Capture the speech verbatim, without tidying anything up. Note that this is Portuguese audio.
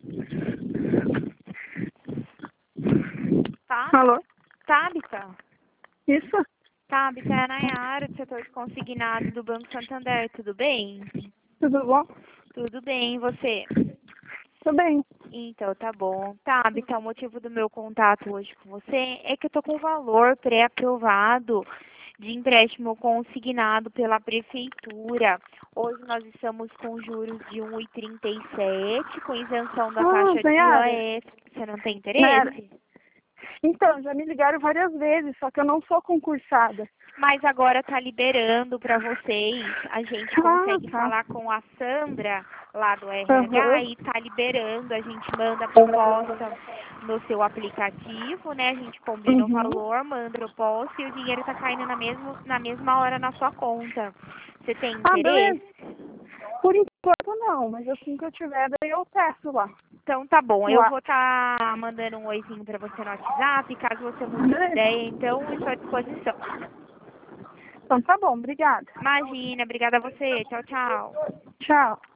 Tá? Alô? Tabita? Isso? Tabita, é a Nayara, do setor de consignado do Banco Santander, tudo bem? Tudo bom? Tudo bem, e você? Tudo bem. Então, tá bom. Tabita, o motivo do meu contato hoje com você é que eu tô com o valor pré-aprovado de empréstimo consignado pela prefeitura. Hoje nós estamos com juros de um vírgula trinta e sete, com isenção da Ah, taxa de Nayara. I O F. Você não tem Nayara. interesse? Então, já me ligaram várias vezes, só que eu não sou concursada. Mas agora está liberando para vocês. A gente Ah, consegue tá. falar com a Sandra, lá do R H, Aham. e está liberando. A gente manda a proposta no seu aplicativo, né? A gente combina o Uhum. valor, manda a proposta e o dinheiro está caindo na, mesmo, na mesma hora na sua conta. Você tem Ah, beleza. interesse? Por enquanto não, mas assim que eu tiver, daí eu peço lá. Então tá bom, eu Lá. vou estar mandando um oizinho para você no WhatsApp, caso você mude de Beleza. ideia, então estou à disposição. Então tá bom, obrigada. Imagina, obrigada a você. Tchau, tchau. Tchau.